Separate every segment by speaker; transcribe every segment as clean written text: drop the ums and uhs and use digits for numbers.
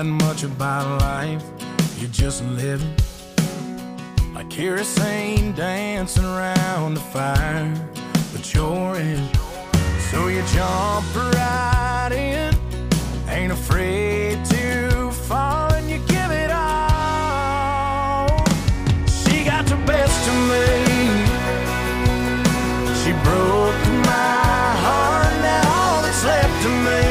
Speaker 1: that much about life. You're just living like kerosene dancing around the fire, but you're in. So you jump right in, ain't afraid to fall, and you give it all. She got the best of me. She broke my heart, now all that's left of me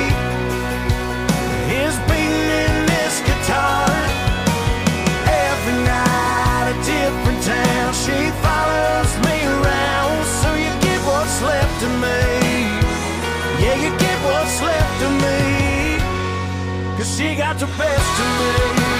Speaker 1: is beating in this guitar. Every night a different town, she follows me around. So you get what's left of me. Yeah, you get what's left of me, 'cause she got the best of me.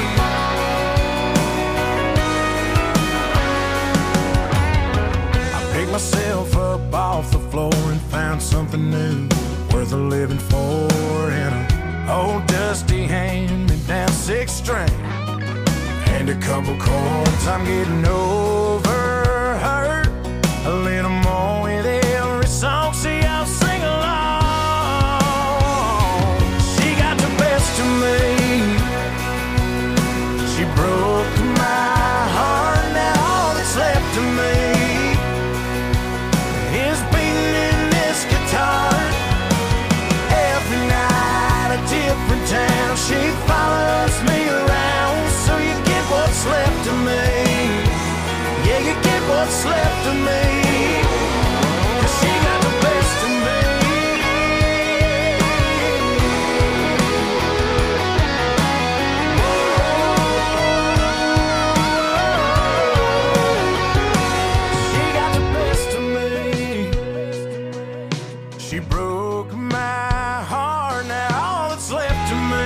Speaker 1: I picked myself up off the floor and found something new, worth a living for, and an old dusty hand-me-down six-string and a couple chords. I'm getting over her a little more with every song. See, I'll sing along. She got the best of me. She broke my heart, now all that's left of me is beating in this guitar. Every night a different town, she follows me around. So you get what's left of me. Yeah, you get what's left of me, 'cause she got the best of me. She got the best of me. She broke my heart, now all that's left of me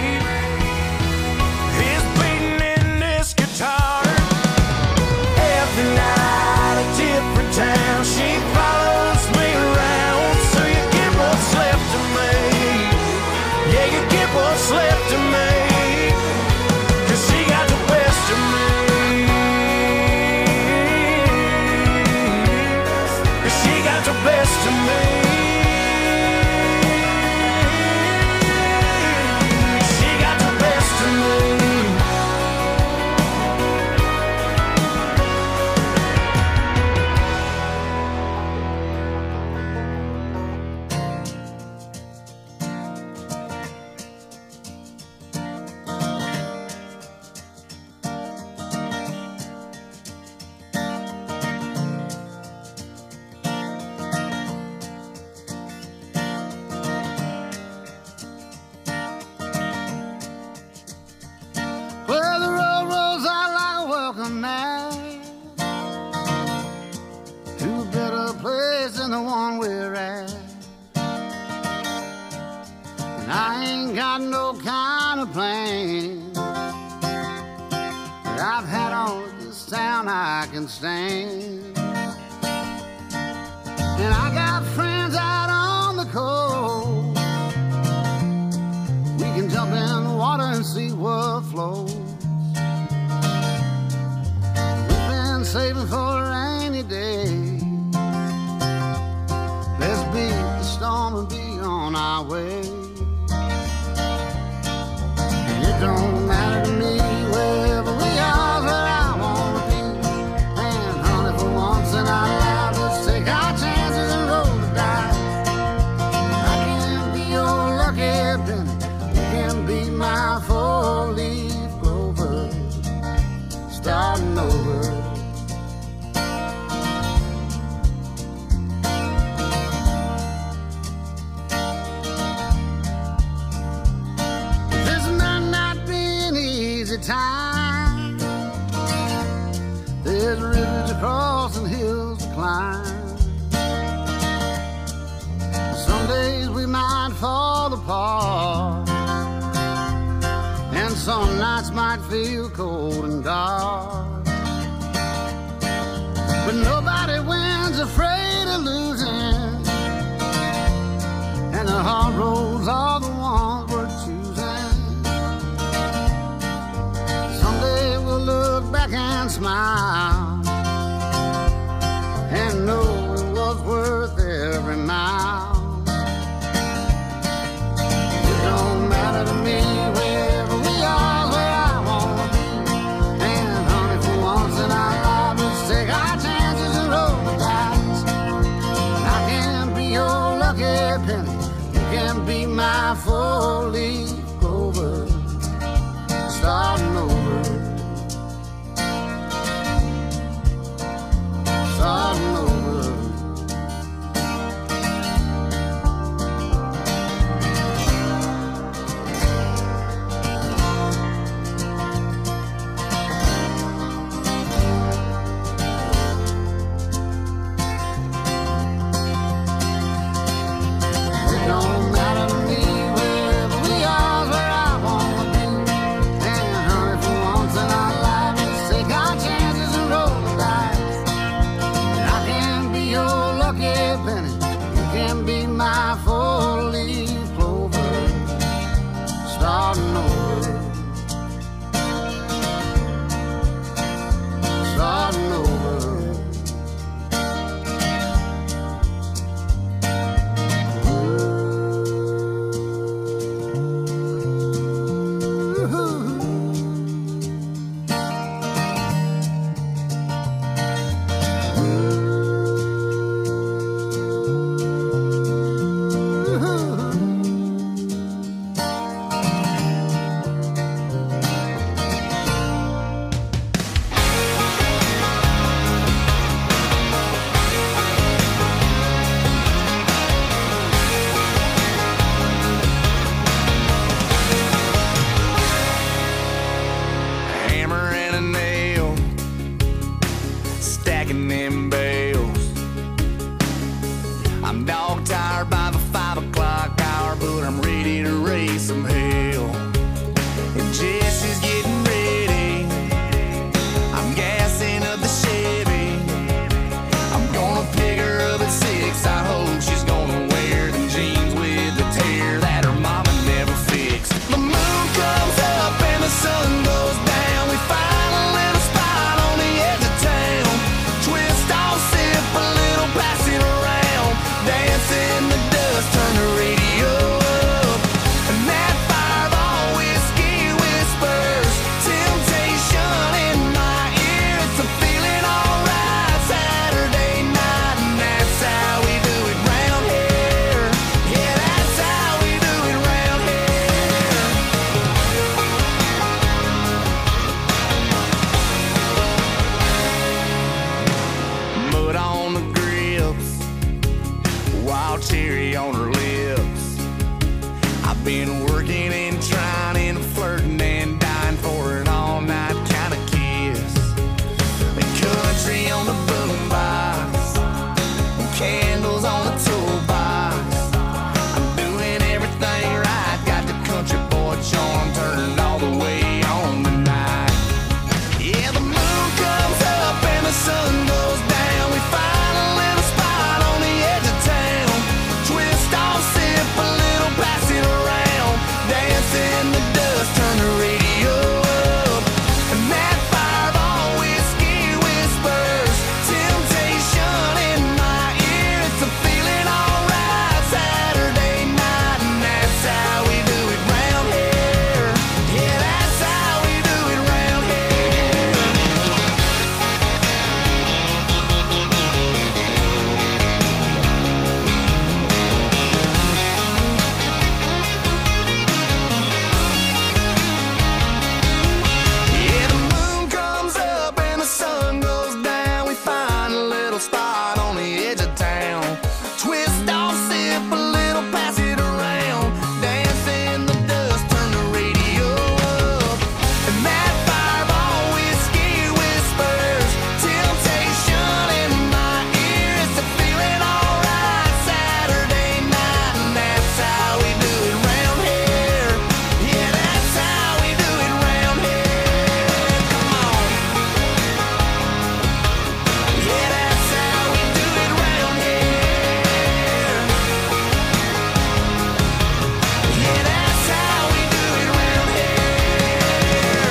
Speaker 1: is beating in this guitar. Every night a different town, she follows me around. So you get what's left of me. Yeah, you get what's left of me, 'cause she got the best of me. 'Cause she got the best of me. She got the best of me.
Speaker 2: Well, the road rolls out like a welcome mat to a better place than the one we're at. And I ain't got no kind of plan, but I've had all of this town I can stand. And I got friends out on the coast. We can jump in the water and see what flows. We've been saving for a rainy day. Let's beat the storm and be on our way. And it don't matter to me wherever we are, where I wanna be. And honey, for once in our lives, let's take our chances and roll the dice. I can be your lucky penny, you can be my four-leaf clover, starting over. This might not be an easy time. There's rivers to cross and hills to climb. Some days we might fall apart, and some nights might feel cold and dark. But nobody wins afraid of losing, and the hard roads are the ones we're choosing. Someday we'll look back and smile and know it was worth every mile. It don't matter to me where
Speaker 1: and a nail, stacking them bales. I'm dog tired by the 5 o'clock hour, but I'm ready to raise some hell. And Jesse's getting ready, I'm gassing up the Chevy. I'm gonna pick her up at 6, I hope she's gonna wear them jeans with the tear that her mama never fixed. The moon comes up and the sun goes down, we find a little spot on the edge of town. Twist off, sip a little, pass it around, dance in the dust, turn the radio up. And that fireball whiskey whispers temptation in my ear. It's a feeling alright Saturday night, and that's how we do it round here. Yeah, that's how we do it round here. Mud on the grips, wild cherry on her lips. I've been working and trying and flirting and dying for an all-night kind of kiss. The country on the boombox, candles on the toolbox. I'm doing everything right, got the country boy charm turned all the way on tonight. Yeah, the moon comes up and the sun goes down, we find a little spot on the edge of town. Twist off, sip a little, pass it around, dance in the dust, turn the radio up. And that fireball whiskey whispers temptation in my ear. It's a feeling alright Saturday night, and that's how we do it round here. Yeah, that's how we do it round here. Yeah, the moon comes up and the sun goes down, we find a little spot on the edge of town. Twist off, sip a little, pass it around, dance in the dust, turn the radio up. And that fireball whiskey whispers temptation in my ear. It's a feeling alright Saturday night, and that's how we do it round here. Yeah, that's how we do it round here. Come on. Yeah, that's how we do it round here. Yeah, that's how we do it round here.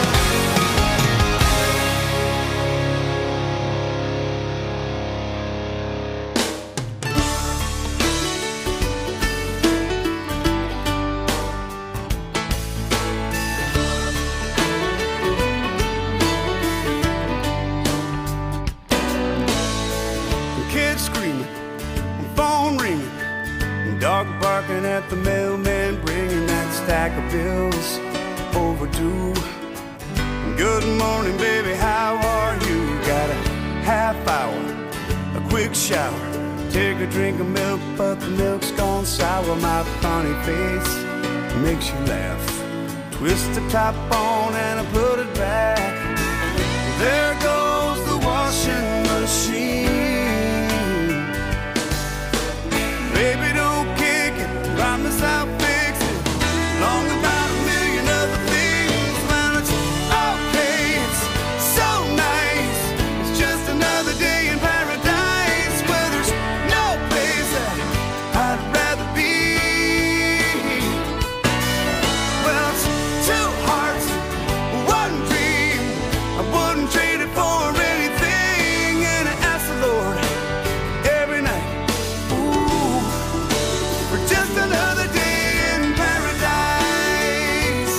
Speaker 3: Kids screaming, phone ringing, dog barking at the mailman, bringing that stack of bills overdue. Good morning, baby, how are you? Got a half hour, a quick shower, take a drink of milk, but the milk's gone sour. My funny face makes you laugh. Twist the top on and I put it back. There goes the washing machine. Baby, don't kick it, promise I'll fix it. Long about a million other things, man, it's okay, it's so nice. It's just another day in paradise, where there's no place that I'd rather be. Well, it's two hearts, one dream, I wouldn't trade it for anything. And I ask the Lord every night, ooh, for just another day in paradise.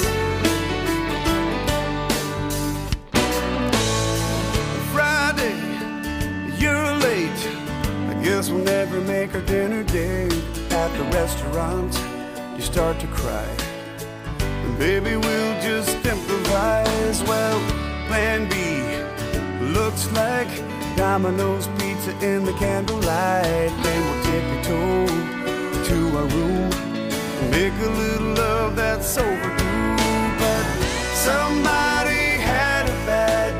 Speaker 3: Friday, you're late, I guess we'll never make our dinner date. At the restaurant, you start to cry, and baby, we'll just improvise. Well, plan B looks like Domino's pizza in the candlelight. Then we'll take a tour to our room, make a little love that's overdue. But somebody had a bad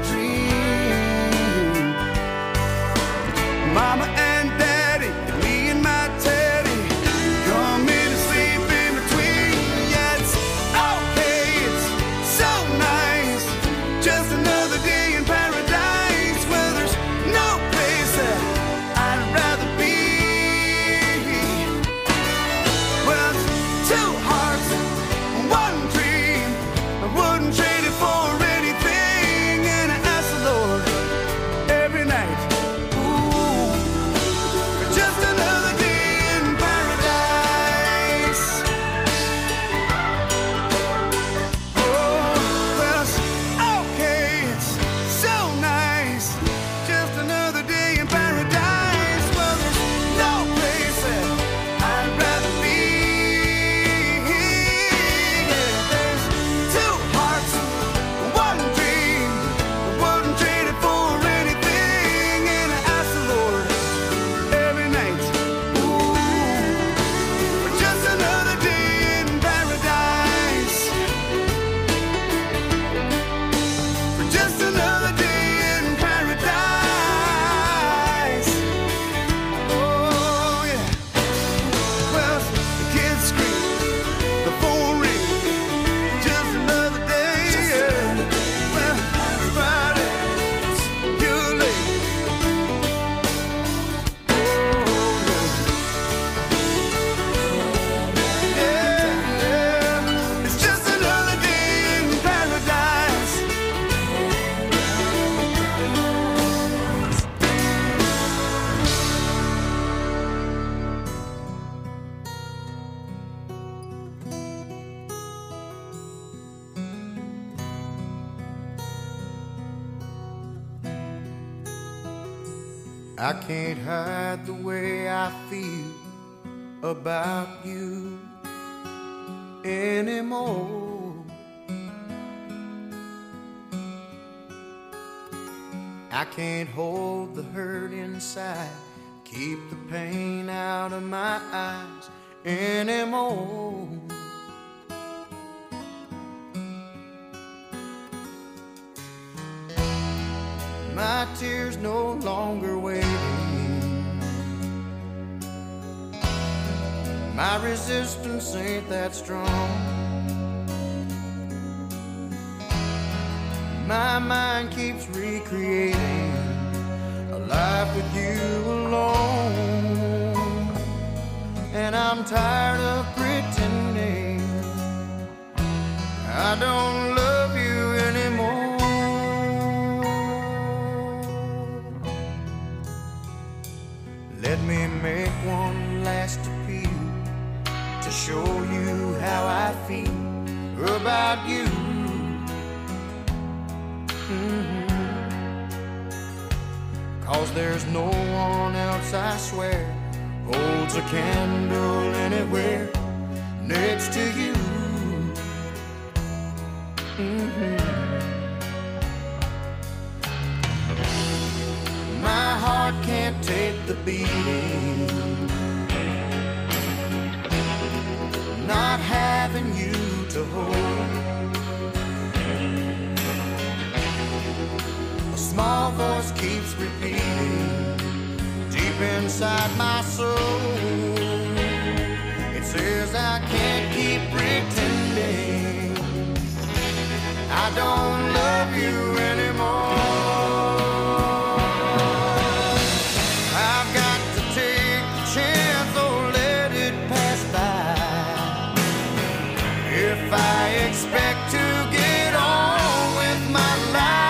Speaker 1: I can't hide the way I feel about you anymore. I can't hold the hurt inside, keep the pain out of my eyes anymore. My tears no longer waiting. My resistance ain't that strong. My mind keeps recreating a life with you alone. And I'm tired of pretending I don't love you anymore. Let me make one last appeal to show you how I feel about you. Cause there's no one else, I swear, holds a candle anywhere next to you. My heart can't take the beating, not having you to hold. A small voice keeps repeating deep inside my soul. It says I can't keep pretending I don't love you anymore. I've got to take the chance or let it pass by. If I expect to get on with my life,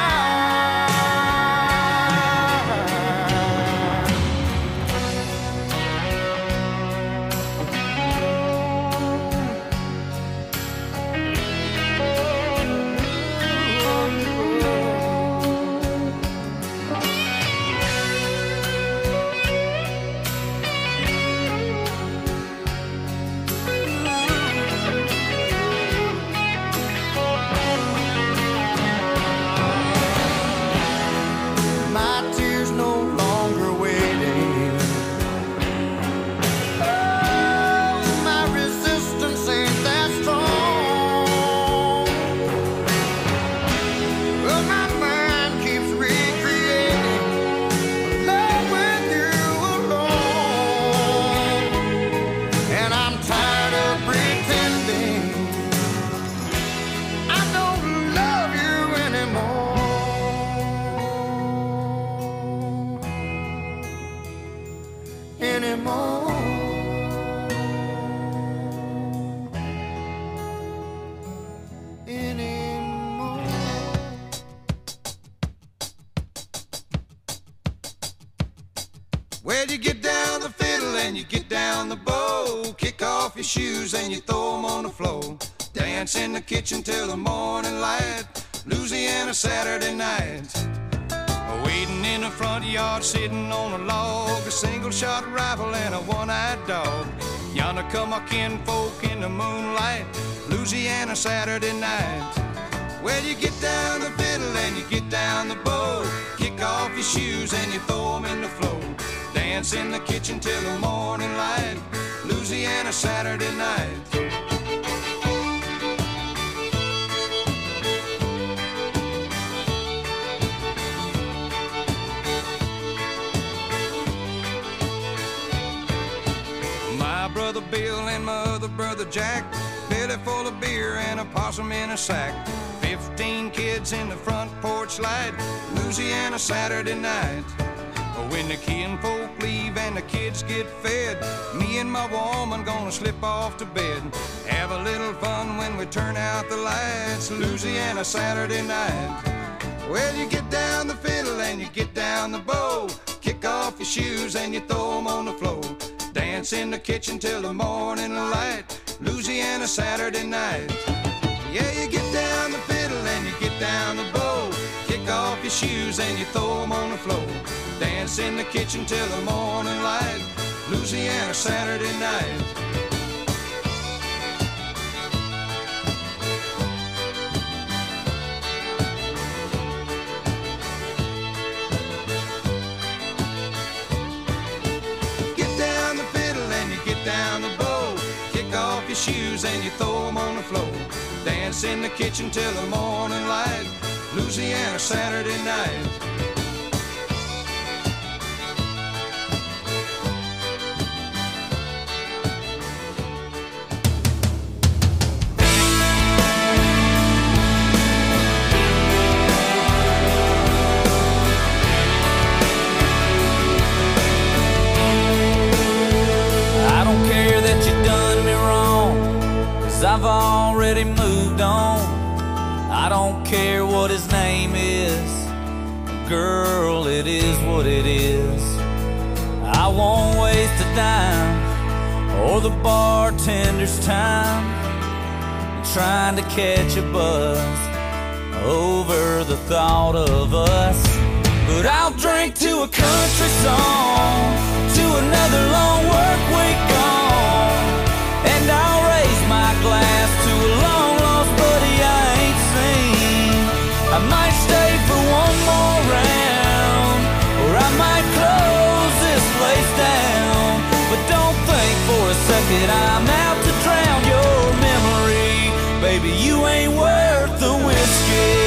Speaker 4: Well, you get down the fiddle and you get down the bow, kick off your shoes and you throw them on the floor, dance in the kitchen till the morning light, Louisiana Saturday night. Waiting in the front yard, sitting on a log, a single-shot rifle and a one-eyed dog. Yonder come our kinfolk in the moonlight, Louisiana Saturday night. Well, you get down the fiddle and you get down the bow, kick off your shoes and you throw them in the floor, dance in the kitchen till the morning light, Louisiana Saturday night. My brother Bill and my other brother Jack, belly full of beer and a possum in a sack, 15 kids in the front porch light, Louisiana Saturday night. When the kinfolk leave and the kids get fed, me and my woman gonna slip off to bed, have a little fun when we turn out the lights, Louisiana Saturday night. Well, you get down the fiddle and you get down the bow, kick off your shoes and you throw them on the floor, dance in the kitchen till the morning light, Louisiana Saturday night. Yeah, you get down the fiddle and you get down the bow, kick off your shoes and you throw them on the floor. Dance in the kitchen till the morning light, Louisiana Saturday night. Get down the fiddle and you get down the bow, kick off your shoes and you throw them on the floor. Dance in the kitchen till the morning light, Louisiana Saturday night.
Speaker 5: I don't care that you done me wrong, 'cause I've already moved on. I don't care what his name is, girl, it is what it is. I won't waste a dime or the bartender's time trying to catch a buzz over the thought of us. But I'll drink to a country song, to another long work week gone, and I'll raise my glass to a long lost buddy I ain't seen. I might stay for one more round, or I might close this place down. But don't think for a second I'm out to drown your memory. Baby, you ain't worth the whiskey.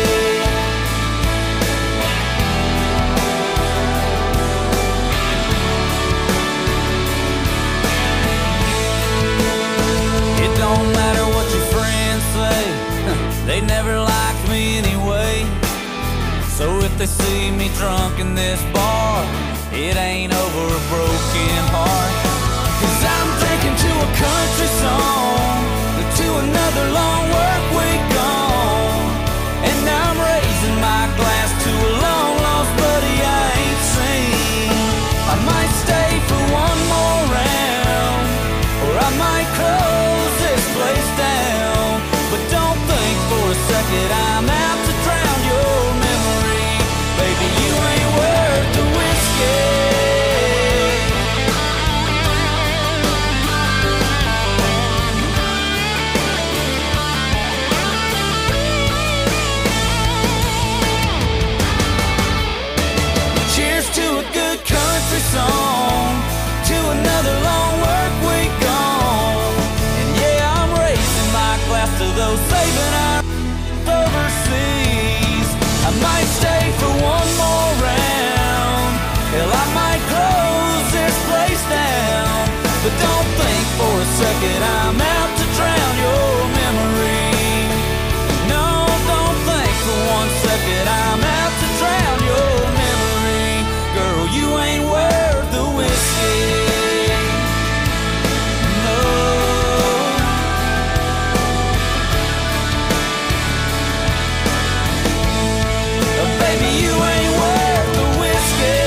Speaker 5: It don't matter what your friends say, they never liked me anyway. So if they see me drunk in this bar, it ain't over a broken heart. 'Cause I'm drinking to a country song, to another long work week gone, and I'm raising my glass to a long lost buddy I ain't seen. I might stay for one more round, or I might close this place down. But don't think for a second I'm out to drown your memory. Baby, you ain't worth the whiskey. Cheers to a good country song, to another long work week gone. And yeah, I'm raising my glass to those saving our overseas. I might stay for one more round, hell, I might close this place down. But don't think for a second I'm out to drown your memory. No, don't think for one second I'm out to drown your memory. Girl, you ain't worth the whiskey. No. Baby, you ain't worth the whiskey.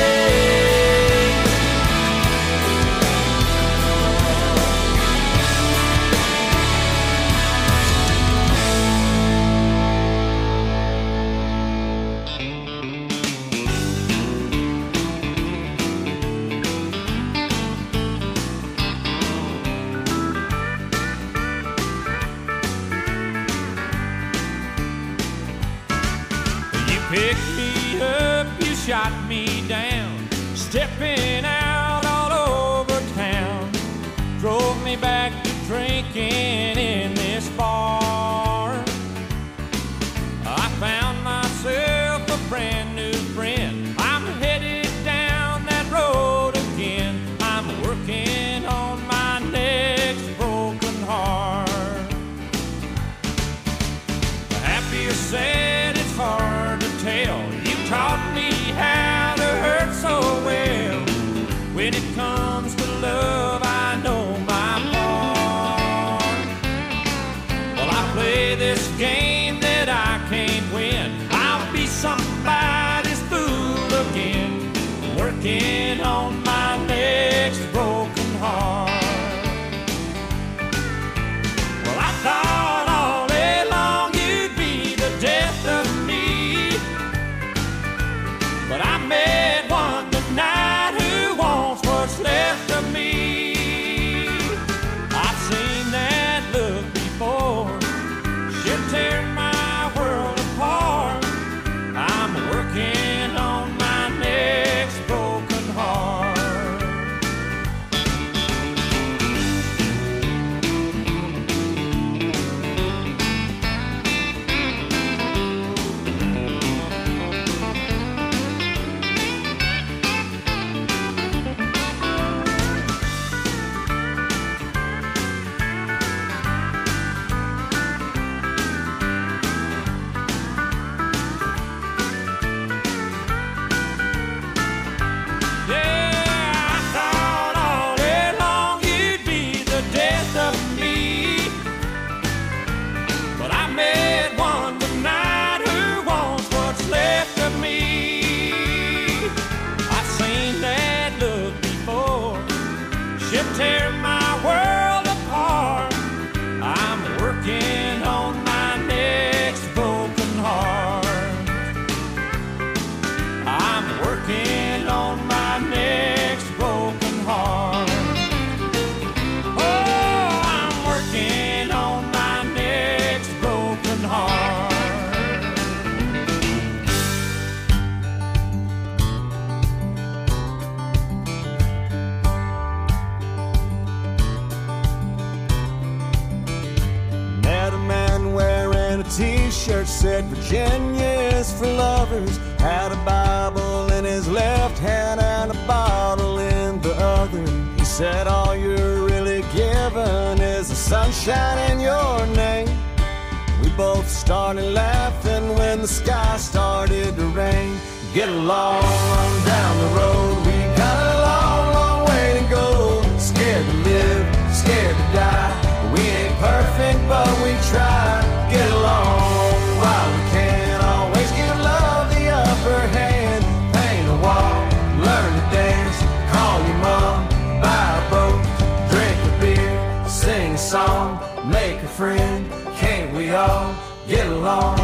Speaker 6: You picked me up, you shot me down, stepping out all over town. Drove me back to drinking in this bar. I found myself a brand new friend. I'm headed down that road again. I'm working on my next broken heart. Happy or sad, it's hard to tell. You taught me how to hurt so well. When it comes to love, I know my part. Well, I play this game that I can't win. I'll be somebody's fool again, working on my next broken heart. Well, I thought all day long you'd be the death of me.
Speaker 7: said Virginia is for lovers. Had a Bible in his left hand and a bottle in the other. He said all you're really given is the sunshine in your name. We both started laughing when the sky started to rain. Get along down the road, we got a long, long way to go. Scared to live, scared to die. We ain't perfect, but we try. Get along while we can. Always give love the upper hand. Paint a wall, learn to dance. Call your mom, buy a boat, drink a beer, sing a song, make a friend. Can't we all get along?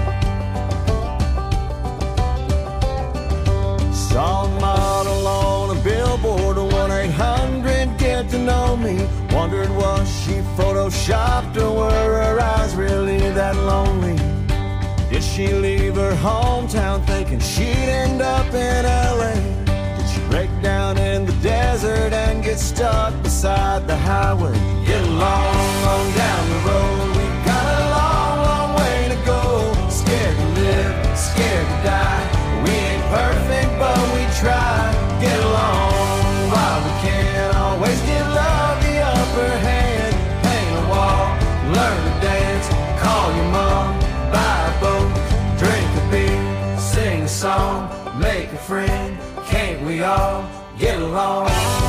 Speaker 7: Saw a model on a billboard, 1-800 get to know me. Wondered was she photoshopped or were her eyes really that lonely? Did she leave her hometown thinking she'd end up in LA? Did she break down in the desert and get stuck beside the highway? Get along on down the road, we got a long, long way to go. Scared to live, scared to die. We ain't perfect, but we try. Get along while we can. Always give love the upper hand. Paint a wall, learn to dance. Call your mom, buy a boat, drink a beer, sing a song, make a friend. Can't we all get along?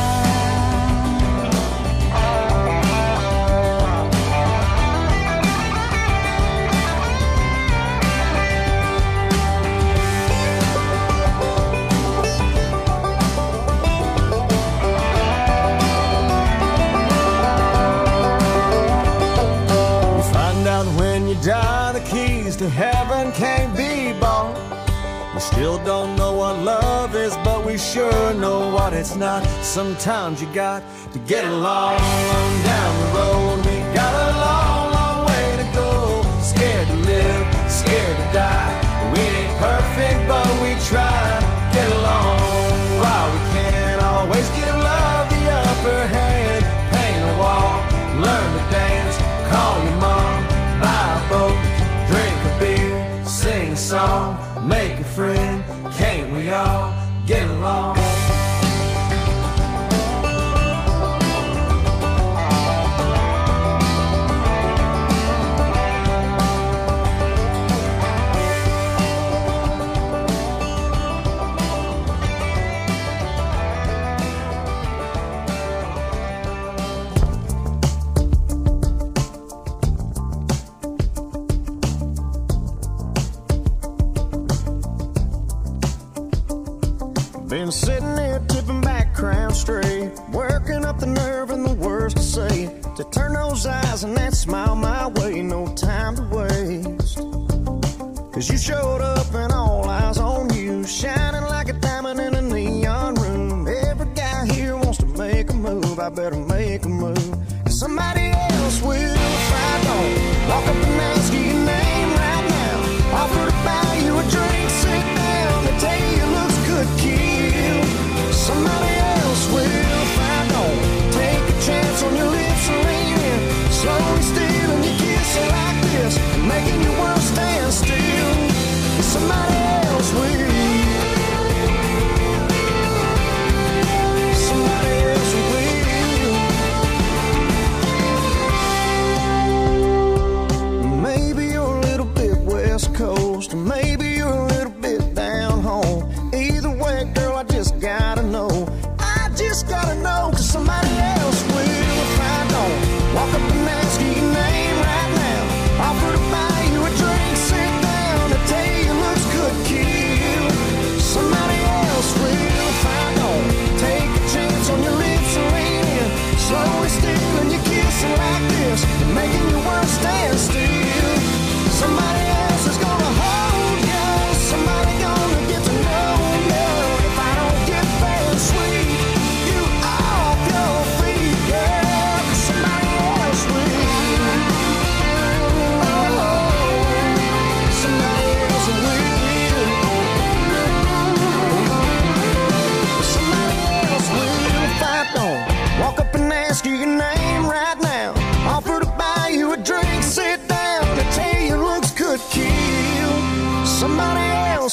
Speaker 7: When you die, the keys to heaven can't be bought. We still don't know what love is, but we sure know what it's not. Sometimes you got to get along down the road. We got a long, long way to go. Scared to live, scared to die. We ain't perfect, but we try. Get along while we can. Always give love the upper hand. Paint a wall, learn to dance. Call your mom, buy a boat, drink a beer, sing a song, make a friend. Can't we all get along? Been sitting here tipping back, crown straight, working up the nerve and the words to say, to turn those eyes and that smile my way. No time to waste, 'cause you showed up and all eyes on you, shining like a diamond in a neon room. Every guy here wants to make a move. I better make a move, 'cause somebody else will if I don't. Walk up and ask you your name right now, offer to buy you a drink, sit down, they tell you your looks could kill. Somebody else will if I don't. Take a chance on your lips and lean in, slowly stealing your kiss like this, making your world stand still. Somebody else will. Somebody else will.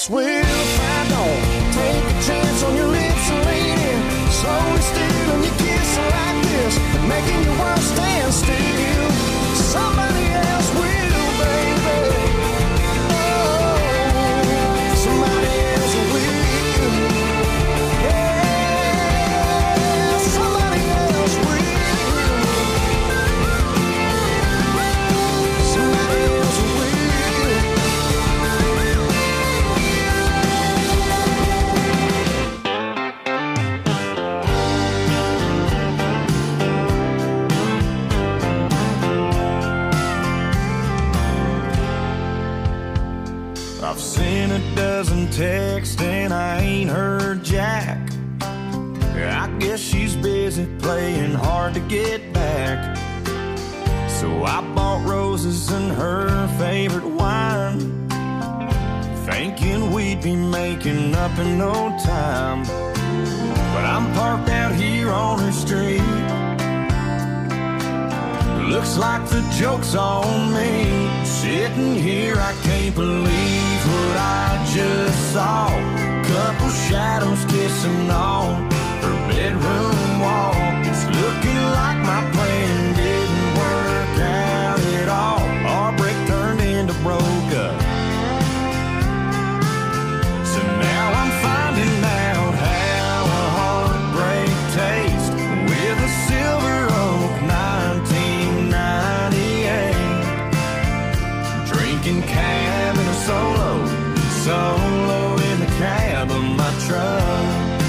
Speaker 7: will. If I don't take a chance on your lips, lady, slowly stealing your kiss like this, making your world stand still. Somebody else will, baby. Oh, somebody else will. Yeah, somebody else will. Somebody else will.
Speaker 1: I've seen a dozen texts and I ain't heard jack. I guess she's busy playing hard to get back. So I bought roses and her favorite wine, thinking we'd be making up in no time. But I'm parked out here on her street. Looks like the joke's on me. Sitting here, I can't believe what I just saw. Couple shadows kissing on her bedroom wall. It's looking like my plan didn't work out at all. Our break turned into broke up. So now I'm finding out how a heartbreak tastes with a Silver Oak 1998. Drinking cab in a solo in the cab of my truck.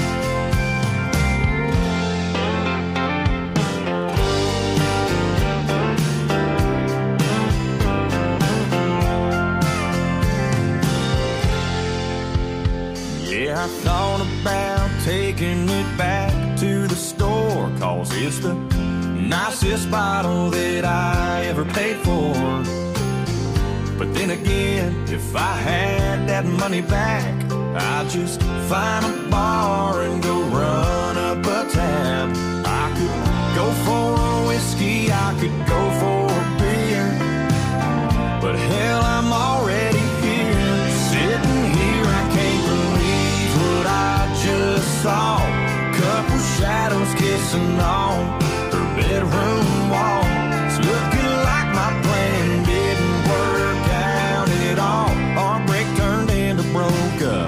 Speaker 1: Yeah, I thought about taking it back to the store, 'cause it's the nicest bottle that I ever paid for. But then again, if I had that money back, I'd just find a bar and go run up a tab. I could go for a whiskey, I could go for a beer, but hell, I'm already here. Sitting here, I can't believe what I just saw. Couple shadows kissing on her bedroom wall. It's looking like my plan didn't work out at all. Our break turned into broke up.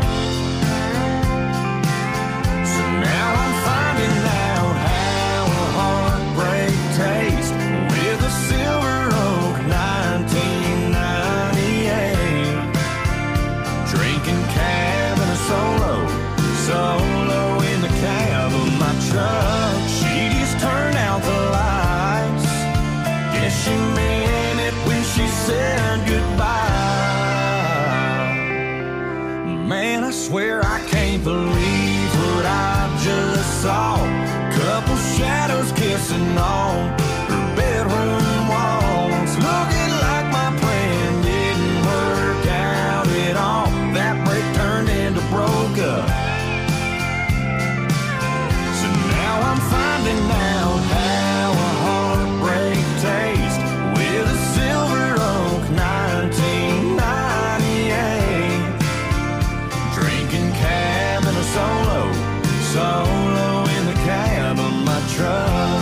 Speaker 1: So now I'm finding out how a heartbreak tastes with a Silver Oak 1998. Drinking cab and a solo in the cab of my truck. She just turned out the lights. Guess she meant it when she said goodbye. Man, I swear I can't believe what I just saw. Couple shadows kissing on her bedroom walls. Looking like my plan didn't work out at all. That break turned into broke up. So now I'm finding out how a heartbreak tastes with a Silver Oak 1998. Drinking cab and a solo in the cab of my truck.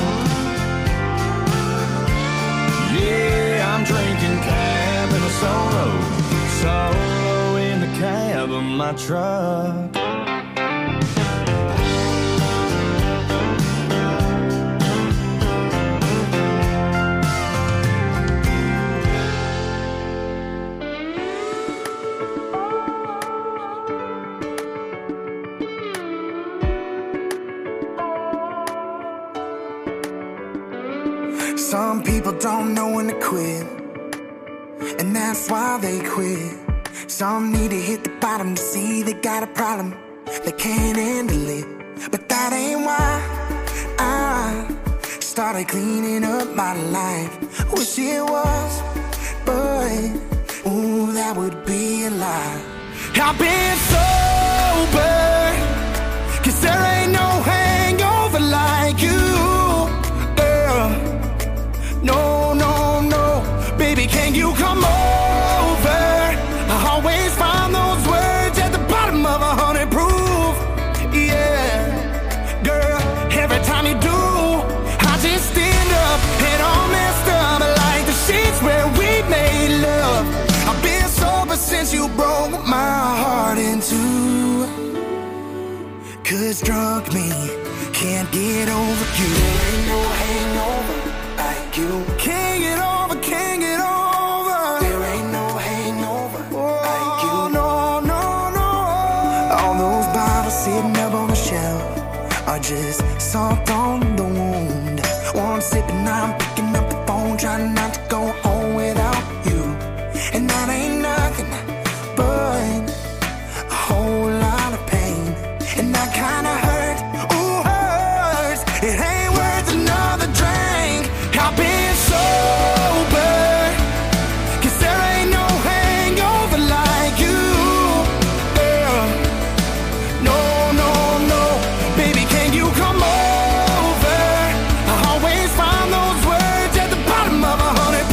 Speaker 1: Yeah, I'm drinking cab and a solo in the cab of my truck.
Speaker 8: Some people don't know when to quit, and that's why they quit. Some need to hit the bottom to see they got a problem, they can't handle it. But that ain't why I started cleaning up my life. Wish it was, but ooh, that would be a lie. I've been sober, 'cause there ain't no hangover like you. No, no, no, baby, can you come over? I always find those words at the has struck me. Can't get over you. There ain't no hangover like you. Can't get over, can't get over. There ain't no hangover like you. No, no, no. All those bottles sitting up on the shelf are just salt on the wound. One sip and I'm picking up the phone, trying not to go home without you. And that ain't nothing but a whole lot of pain. And that kinda hurt, ooh, hurts. It ain't worth another drink. I've been sober, 'cause there ain't no hangover like you. Yeah. No, no, no. Baby, can you come over? I always find those words at the bottom of 100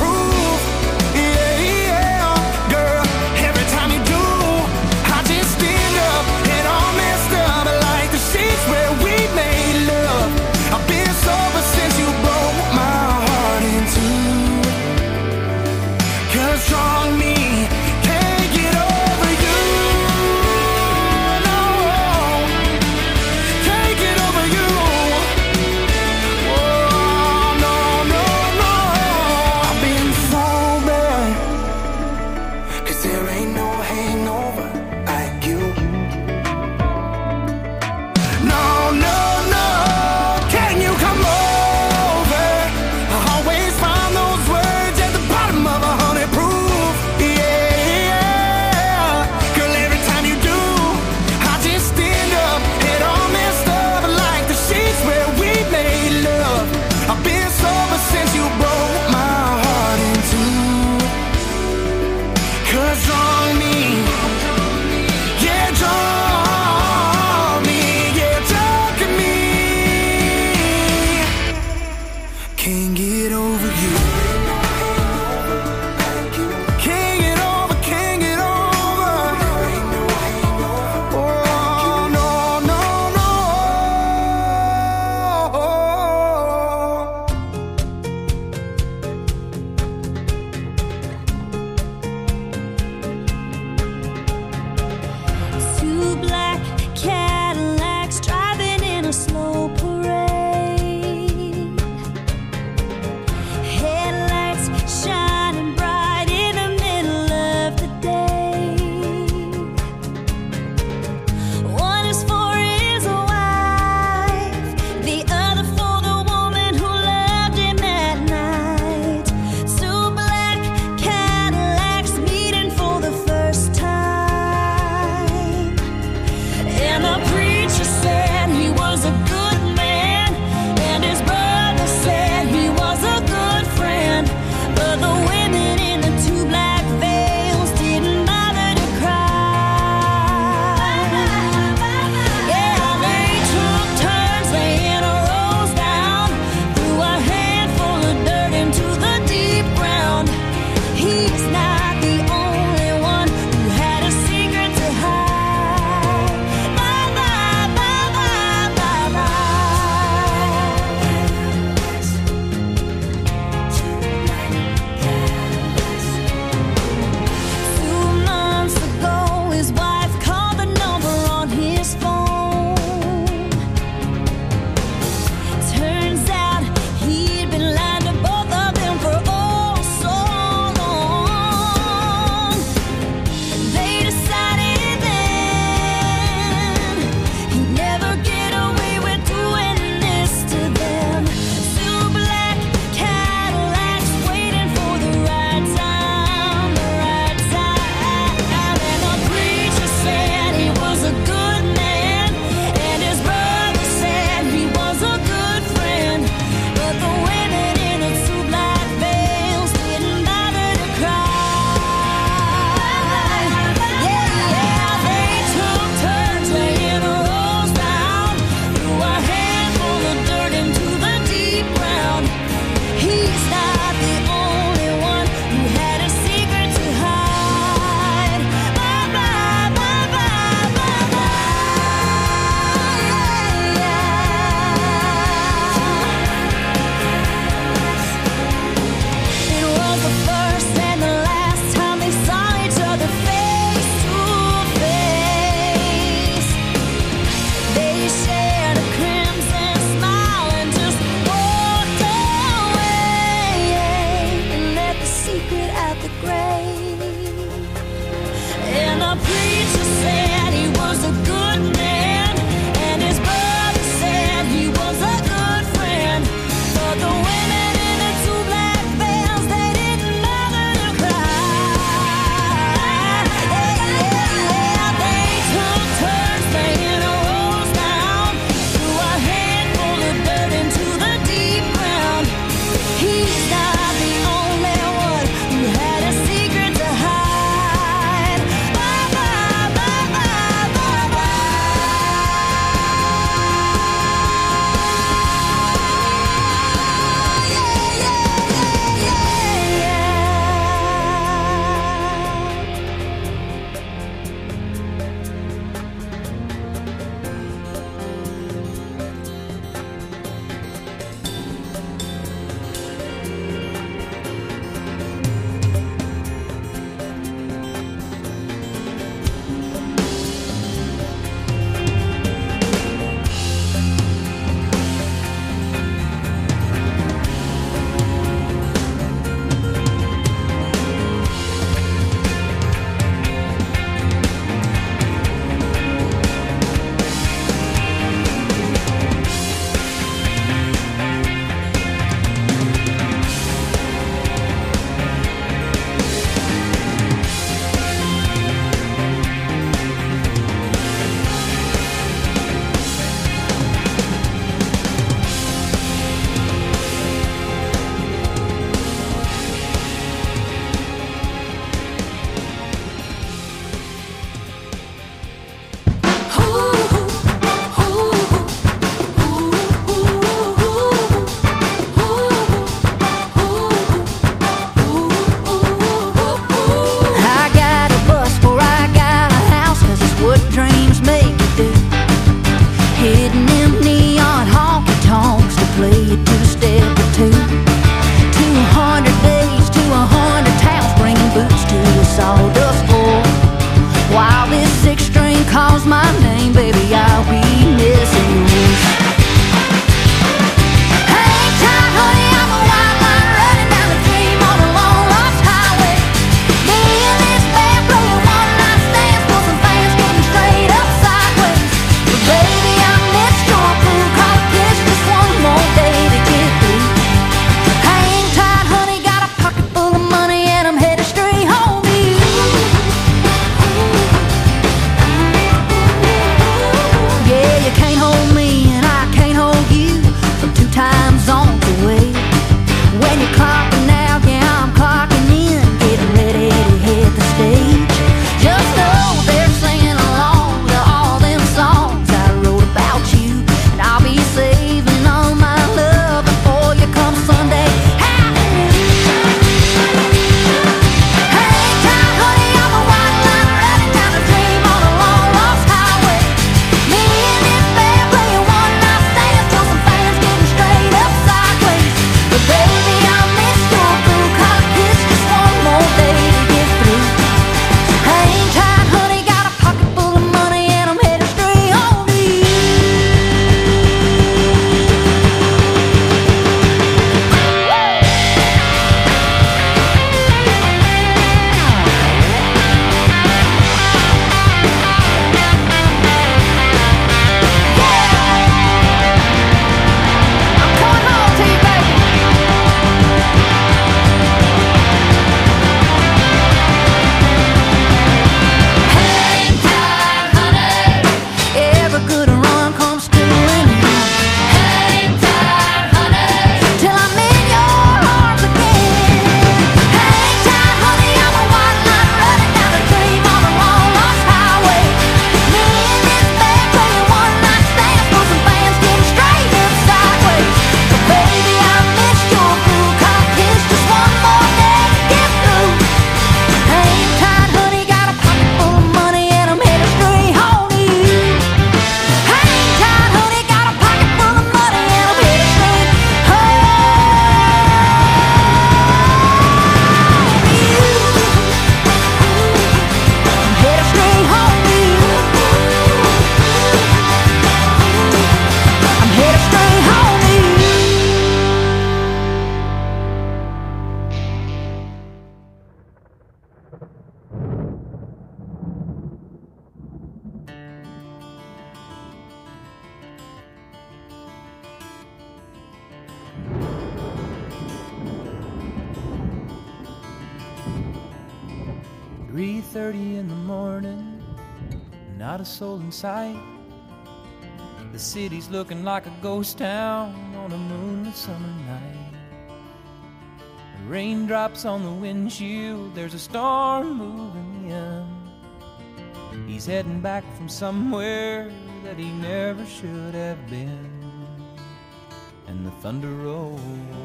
Speaker 9: 3:30 in the morning, not a soul in sight. The city's looking like a ghost town on a moonlit summer night. Raindrops on the windshield, there's a storm moving in. He's heading back from somewhere that he never should have been. And the thunder rolls,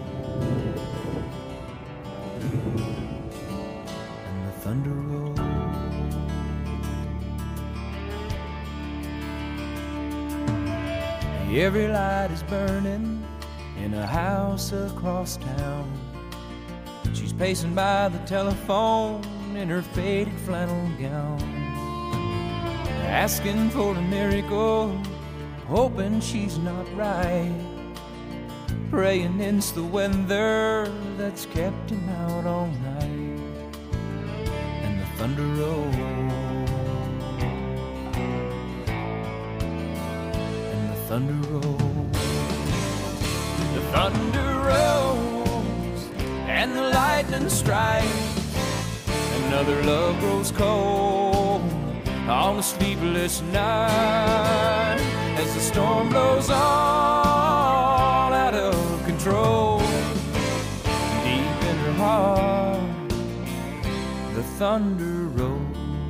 Speaker 9: and the thunder rolls. Every light is burning in a house across town. She's pacing by the telephone in her faded flannel gown, asking for a miracle, hoping she's not right, praying it's the weather that's kept him out all night. And the thunder rolls, and the thunder rolls, the thunder rolls, and the lightning strikes. Another love grows cold on a sleepless night as the storm blows on out of control. Deep in her heart, the thunder rolls.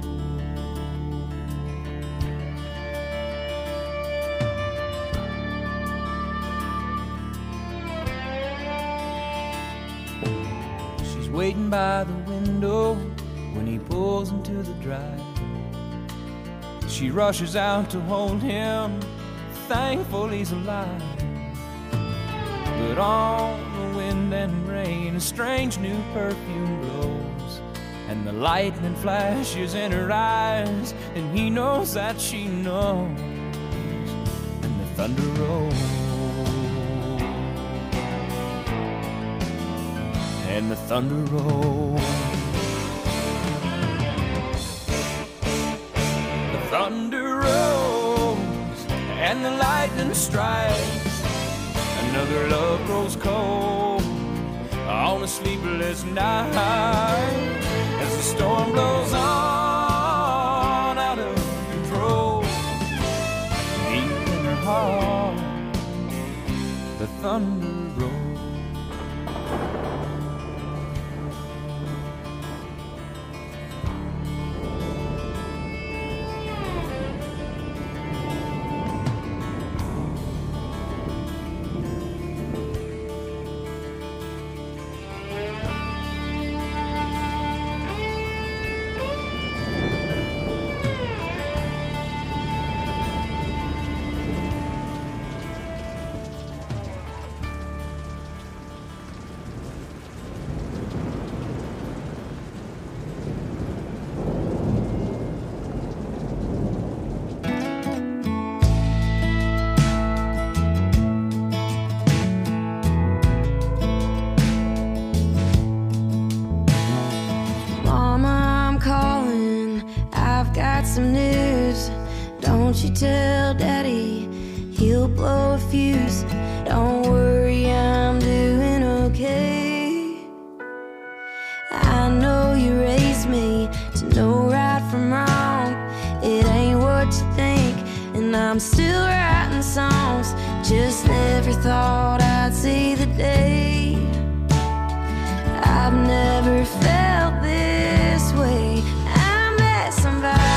Speaker 9: She's waiting by the window when he pulls into the drive. She rushes out to hold him, thankful he's alive. But on the wind and rain, a strange new perfume blows, and the lightning flashes in her eyes, and he knows that she knows. And the thunder rolls, and the thunder rolls. Thunder rolls and the lightning strikes. Another love grows cold on a sleepless night as the storm blows on out of control. Deep in her heart, the thunder rolls.
Speaker 10: Some news, don't you tell Daddy, he'll blow a fuse. Don't worry, I'm doing okay. I know you raised me to know right from wrong. It ain't what you think, and I'm still writing songs. Just never thought I'd see the day. I've never felt this way. I met somebody.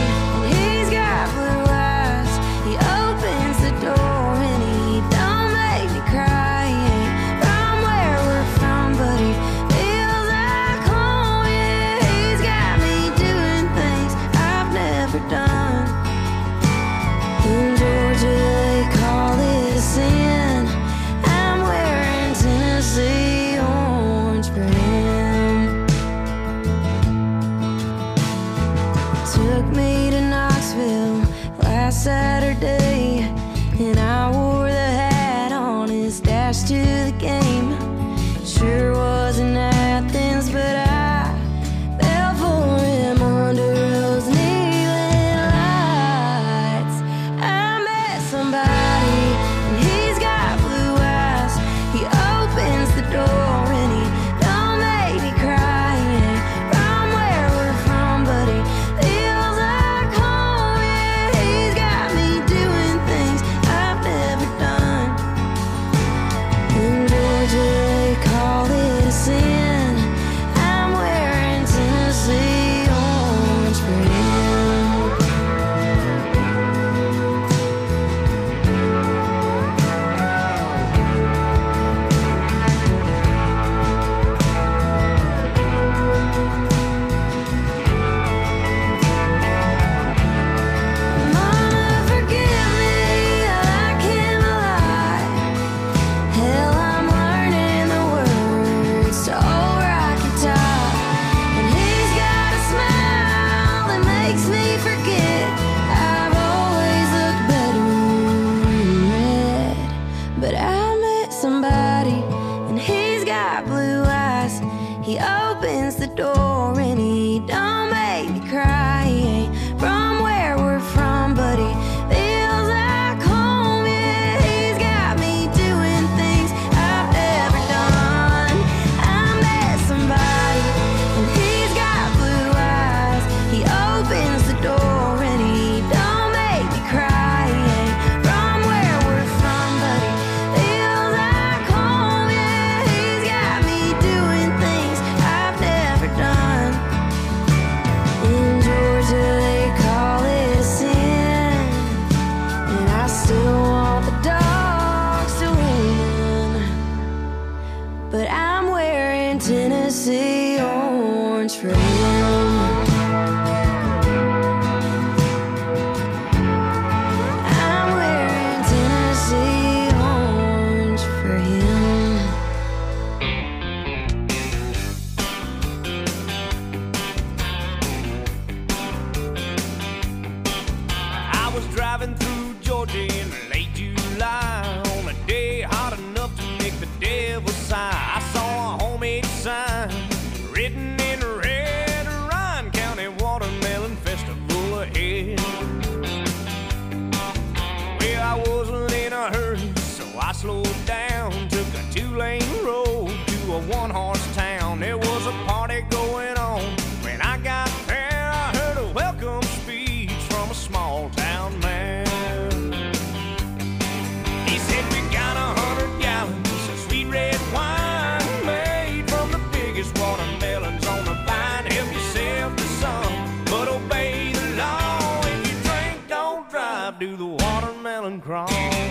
Speaker 10: Saturday, and I wore the hat on his dash to the game. Sure wasn't Athens, but I fell for him under those neon lights. I met somebody, and he's got blue eyes. He opens the door, and he don't make me cry. From where we're from,
Speaker 9: was driving through Georgia in late July on a day hot enough to make the devil sigh. I saw a homemade sign written in red, Ryan County Watermelon Festival ahead. Well, I wasn't in a hurry, so I slowed down, took a 2-lane road to a 1-horse town. There was a party going on. When I got there, I heard a welcome speech from a small town man. He said, we got 100 gallons of sweet red wine made from the biggest watermelons on the vine. Help yourself to some, but obey the law. If you drink, don't drive, do the watermelon crawl.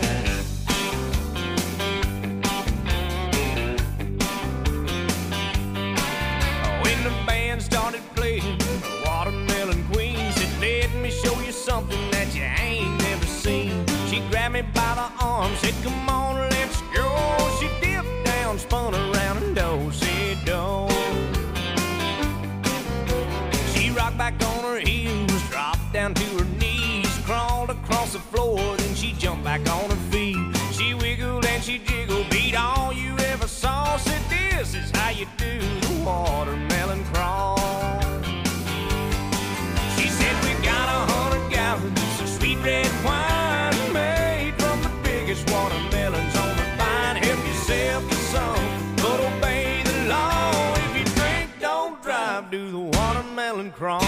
Speaker 9: When the band started playing, the Watermelon Queen said, let me show you something that you ain't never seen. She grabbed me by the arm, said, come on, let's go. She dipped down, spun around, and do-si-do. She rocked back on her heels, dropped down to her knees, crawled across the floor, then she jumped back on her feet. She wiggled and she jiggled, beat all you ever saw. Said, this is how you do the watermelon crawl. She said, we got 100 gallons of sweet red wine made from the biggest watermelons on the vine. Help yourself to some, but obey the law. If you drink, don't drive, do the watermelon crawl.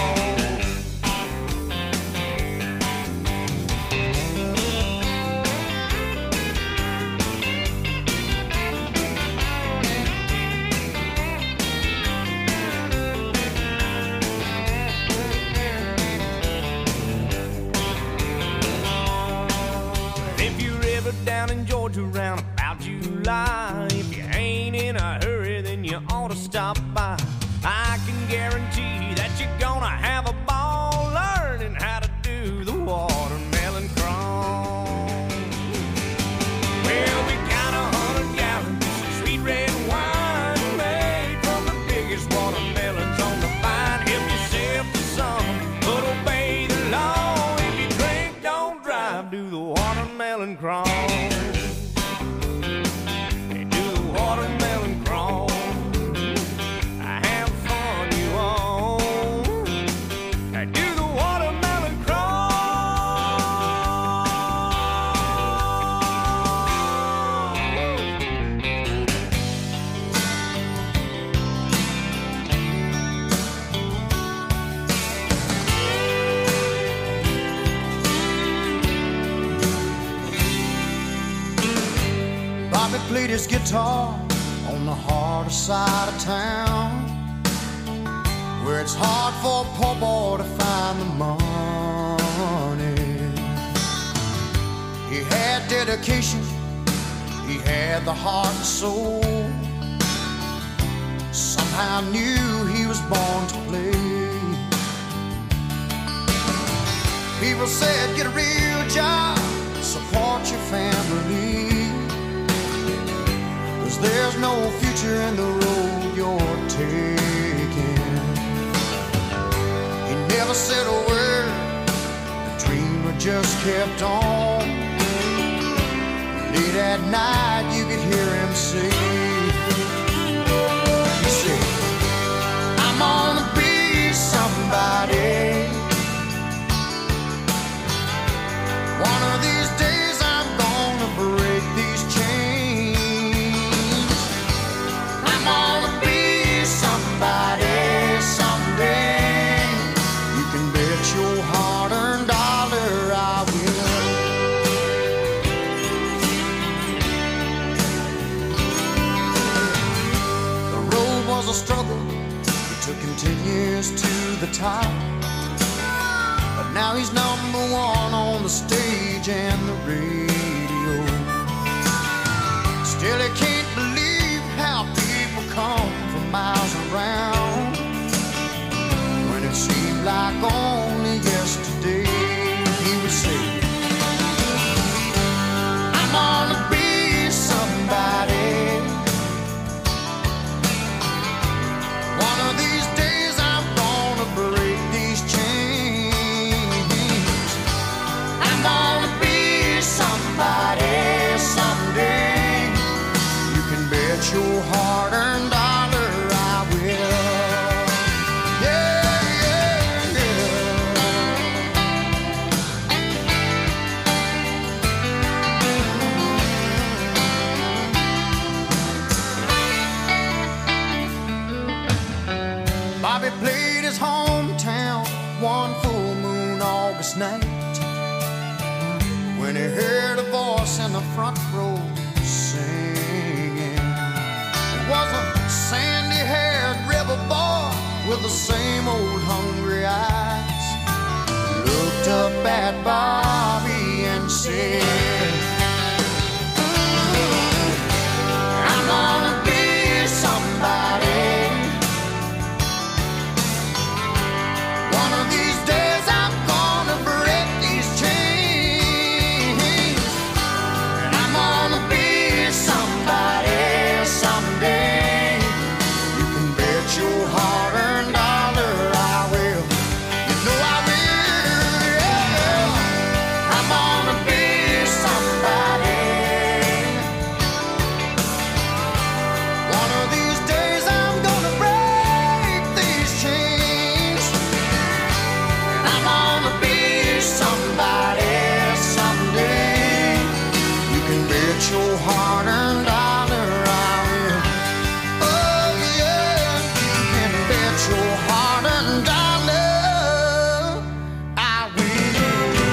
Speaker 9: Down in Georgia around about July, if you ain't in a hurry, then you ought to stop by. I can guarantee that you're gonna have a ball learning how to do the watermelon crawl. Well, we got 100 gallons of sweet red wine made from the biggest watermelons on the vine. Help yourself to some, but obey the law. If you drink, don't drive, do the watermelon crawl. Watermelon crawl. Have fun, you all. Do the watermelon
Speaker 2: Bobby played his guitar on the harder side of town, where it's hard for a poor boy to find the money. He had dedication, he had the heart and soul. Somehow knew he was born to play. People said, get a real job, support your family, 'cause there's no future in the road you're taking. He never said a word, the dreamer just kept on. Late at night you could hear him say, he said, I'm gonna be somebody. One of these days I'm gonna break these chains. I'm gonna be somebody someday. You can bet your hard-earned dollar I will. The road was a struggle, it took him 10 years to the top. But now he's number one on the stage and the radio. Still he can't believe how people come from miles around, when it seemed like only yesterday he would say, I'm gonna be somebody. One of these days I'm gonna break these front row singing. It was a sandy-haired river boy with the same old hungry eyes. Looked up at Bobby and said, I'm gonna be somebody. One of these days I'm gonna break these chains, and I'm gonna be somebody someday. You can bet your hard-earned dollar I will. You know I will, yeah. I'm gonna be somebody. One of these days I'm gonna break these chains, and I'm gonna be somebody someday. You can bet your hard-earned dollar I will. Oh yeah, you can bet your hard-earned dollar I will.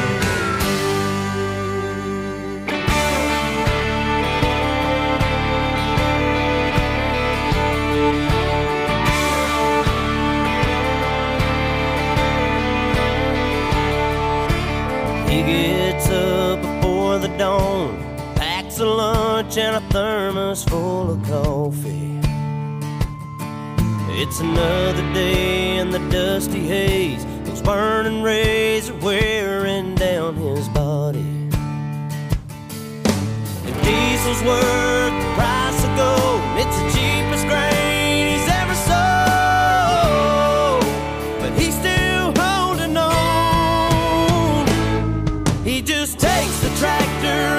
Speaker 11: He gets up before the dawn, packs a lunch and a thermos full of coffee. It's another day in the dusty haze. Those burning rays are wearing down his body. If diesel's worth the price of gold, it's the cheapest grain he's ever sold. But he's still holding on. He just takes the tractor